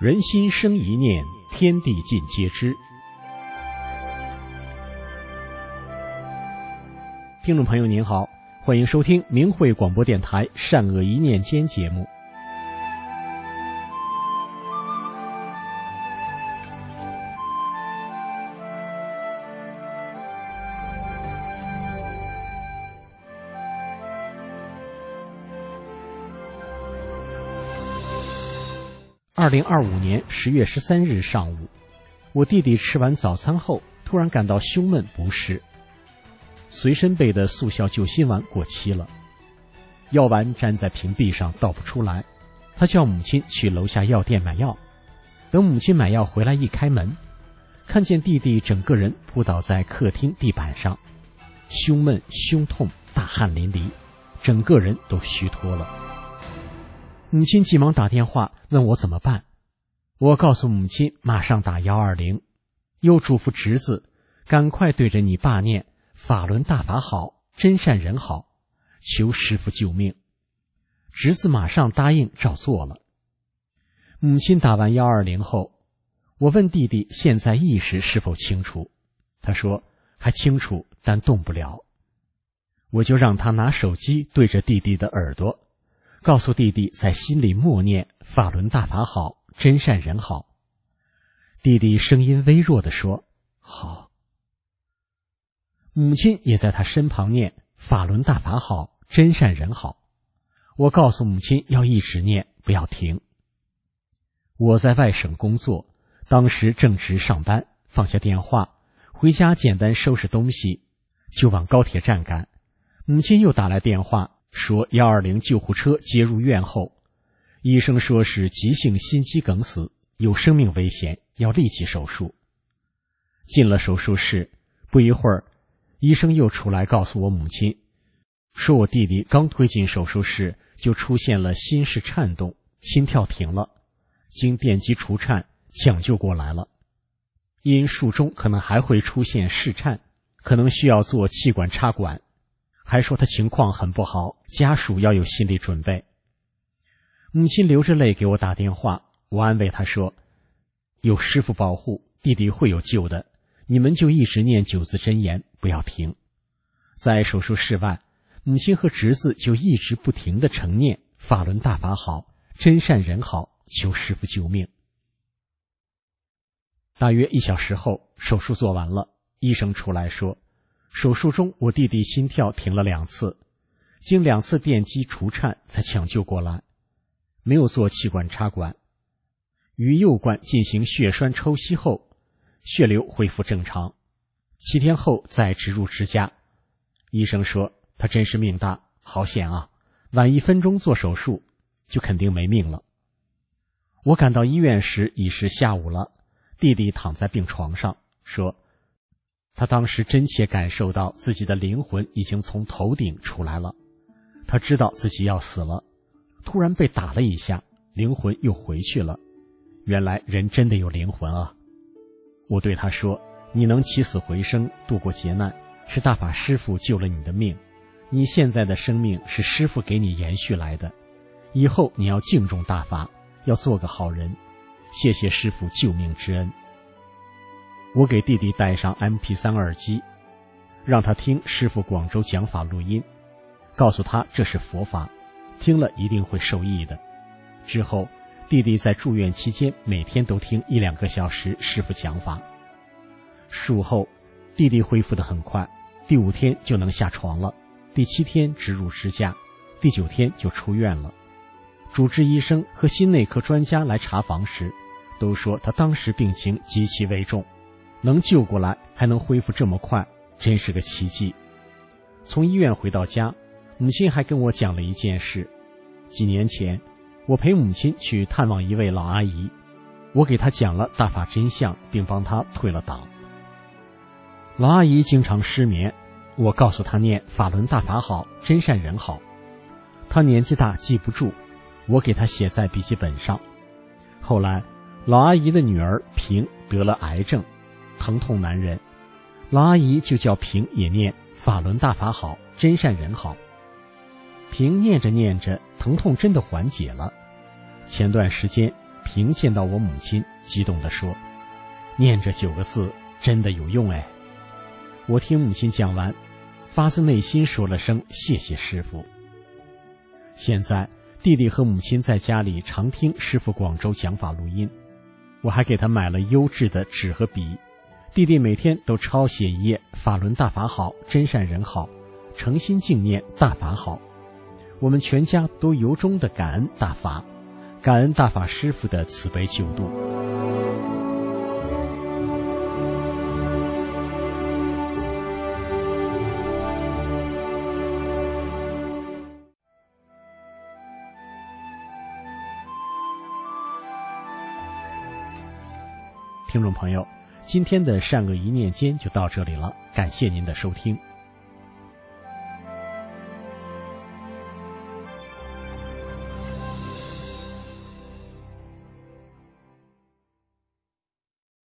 人心生一念，天地尽皆知。听众朋友您好，欢迎收听明慧广播电台善恶一念间节目。2025年10月13日上午，我弟弟吃完早餐后突然感到胸闷不适，随身备的速效救心丸过期了，药丸粘在瓶壁上倒不出来，他叫母亲去楼下药店买药。等母亲买药回来一开门，看见弟弟整个人扑倒在客厅地板上，胸闷胸痛，大汗淋漓，整个人都虚脱了。母亲急忙打电话问我怎么办，我告诉母亲马上打120，又嘱咐侄子赶快对着你爸念法轮大法好，真善人好，求师父救命。侄子马上答应照做了。母亲打完120后，我问弟弟现在意识是否清楚，他说还清楚，但动不了。我就让他拿手机对着弟弟的耳朵，告诉弟弟在心里默念法轮大法好，真善人好。弟弟声音微弱地说好。母亲也在他身旁念法轮大法好，真善人好。我告诉母亲要一直念，不要停。我在外省工作，当时正值上班，放下电话回家简单收拾东西就往高铁站赶。母亲又打来电话说120救护车接入院后，医生说是急性心肌梗死，有生命危险，要立即手术。进了手术室，不一会儿，医生又出来告诉我母亲，说我弟弟刚推进手术室就出现了心室颤动，心跳停了，经电击除颤抢救过来了。因术中可能还会出现室颤，可能需要做气管插管，还说他情况很不好，家属要有心理准备。母亲流着泪给我打电话，我安慰她说，有师父保护，弟弟会有救的，你们就一直念9字真言，不要停。在手术室外，母亲和侄子就一直不停地承念法轮大法好，真善人好，求师父救命。大约1小时后，手术做完了，医生出来说，手术中我弟弟心跳停了2次，经2次电击除颤才抢救过来，没有做气管插管。于右冠进行血栓抽吸后，血流恢复正常，7天后再植入支架。医生说他真是命大，好险啊，晚1分钟做手术就肯定没命了。我赶到医院时已是下午了，弟弟躺在病床上，说他当时真切感受到自己的灵魂已经从头顶出来了，他知道自己要死了，突然被打了一下，灵魂又回去了，原来人真的有灵魂啊。我对他说，你能起死回生，度过劫难，是大法师父救了你的命，你现在的生命是师父给你延续来的，以后你要敬重大法，要做个好人，谢谢师父救命之恩。我给弟弟带上 MP3 耳机，让他听师父广州讲法录音，告诉他这是佛法，听了一定会受益的。之后弟弟在住院期间每天都听1-2个小时师父讲法。术后弟弟恢复得很快，第5天就能下床了，第7天植入支架，第9天就出院了。主治医生和心内科专家来查房时都说他当时病情极其危重，能救过来还能恢复这么快，真是个奇迹。从医院回到家，母亲还跟我讲了一件事。几年前我陪母亲去探望一位老阿姨，我给她讲了大法真相，并帮她退了档。老阿姨经常失眠，我告诉她念法轮大法好，真善人好。她年纪大记不住，我给她写在笔记本上。后来老阿姨的女儿平得了癌症，疼痛难忍，老阿姨就叫平也念法轮大法好，真善人好。平念着念着，疼痛真的缓解了。前段时间平见到我母亲，激动地说：“念这9个字真的有用哎！”我听母亲讲完，发自内心说了声谢谢师父。现在弟弟和母亲在家里常听师父广州讲法录音，我还给他买了优质的纸和笔，弟弟每天都抄写一页法轮大法好，真善人好，诚心敬念大法好。我们全家都由衷的感恩大法，感恩大法师父的慈悲救度。听众朋友，今天的善恶一念间就到这里了，感谢您的收听。